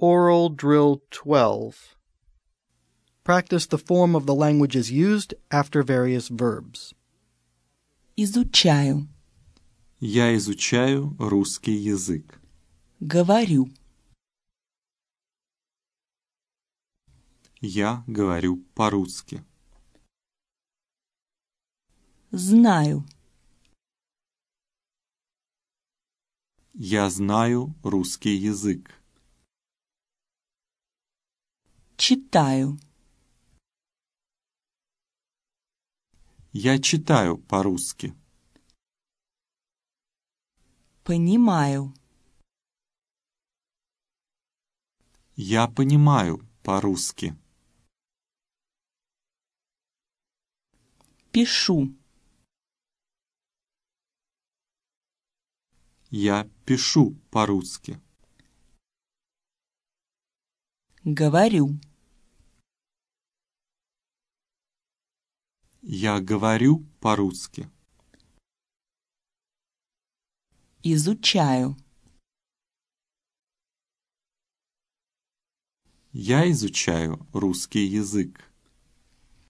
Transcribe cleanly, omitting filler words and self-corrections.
Oral Drill 12. Practice the form of the languages used after various verbs. Изучаю. Я изучаю русский язык. Говорю. Я говорю по-русски. Знаю. Я знаю русский язык. Читаю. Я читаю по-русски. Понимаю. Я понимаю по-русски. Пишу. Я пишу по-русски. Говорю. Я говорю по-русски. Изучаю. Я изучаю русский язык.